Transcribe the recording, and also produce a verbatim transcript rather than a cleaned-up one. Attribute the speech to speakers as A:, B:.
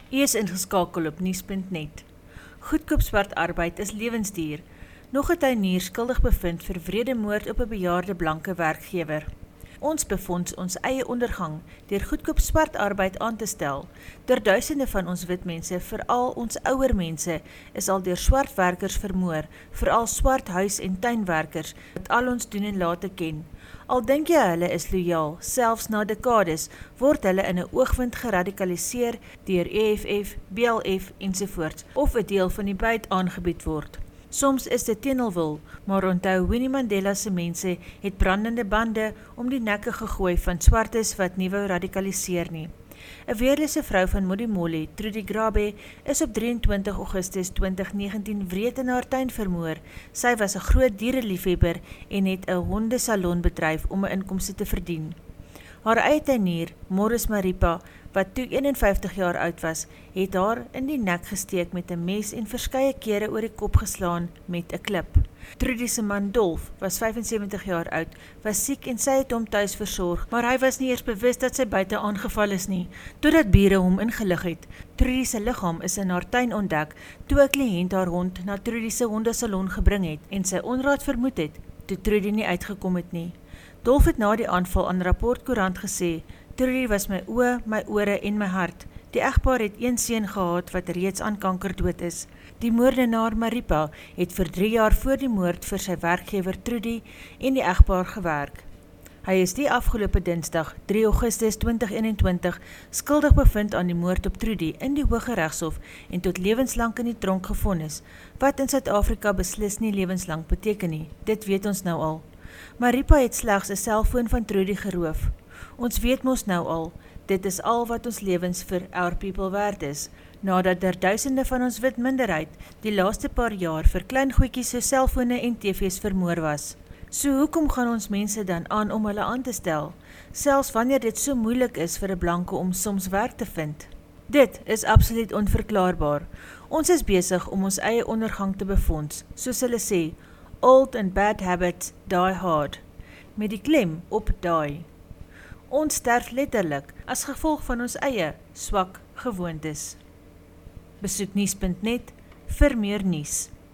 A: U is ingeskakel op nuus punt net. Goedkoop swart arbeid is lewensduur. Nog 'n tuinier skuldig bevind vir wredemoord op 'n bejaarde blanke werkgewer. Ons befonds ons eie ondergang deur goedkoop swart arbeid aan te stel. Deur duisende van ons wit mense, veral ons ouer mense, is al deur swart werkers vermoor, veral swart huis- en tuinwerkers, wat al ons doen en late ken. Al dink jy hulle is loyaal, selfs na dekades, word hulle in 'n oogwind geradikaliseer deur E F F, B L F ensovoorts, of 'n deel van die byt aangebied word. Soms is dit teen hul wil, maar onthou Winnie Mandela se mense het brandende bande om die nekke gegooi van swartes wat nie wou radikaliseer nie. 'n Weerlose vrou van Modimolle, Trudy Grabe, is op drie en twintig Augustus twintig negentien wreed in haar tuin vermoor. Sy was 'n groot diereliefhebber en het 'n hondesalon bedryf om 'n inkomste te verdien. Haar eie tuinier, Morris Maripa, wat toe een en vyftig jaar oud was, het haar in die nek gesteek met 'n mes en verskeie kere oor die kop geslaan met 'n klip. Trudy se man Dolf, was vyf en sewentig jaar oud, was siek en sy het hom tuis versorg, maar hy was nie eers bewus dat sy buite aangeval is nie, totdat bure hom ingelig het. Trudy se liggaam is in haar tuin ontdek, toe 'n kliënt haar hond na Trudy se hondesalon gebring het, en sy onraad vermoed het, toe Trudy nie uitgekom het nie. Dolf het na die aanval aan Rapport Koerant gesê, Trudy was my oë, my ore en my hart. Die egpaar het een seun gehad wat reeds aan kanker dood is. Die moordenaar Maripa het vir drie jaar voor die moord vir sy werkgewer Trudy en die egpaar gewerk. Hy is die afgelope Dinsdag, drie Augustus twintig eenentwintig, skuldig bevind aan die moord op Trudy in die Hooggeregshof en tot lewenslang in die tronk gevonnis, wat in Suid-Afrika beslis nie lewenslang beteken nie. Dit weet ons nou al. Maripa het slegs 'n selfoon van Trudy geroof. Ons weet mos nou al, dit is al wat ons lewens vir Our People werd is, nadat er duisende van ons wit minderheid die laaste paar jaar vir klein goedjies so selfone en T V's vermoor was. So hoekom gaan ons mense dan aan om hulle aan te stel, selfs wanneer dit so moeilik is vir 'n blanke om soms werk te vind? Dit is absoluut onverklaarbaar. Ons is besig om ons eie ondergang te befonds, soos hulle sê, old and bad habits die hard, met die klem op die. Ons sterf letterlik as gevolg van ons eie swak gewoontes. Besoek nuus punt net vir meer nuus.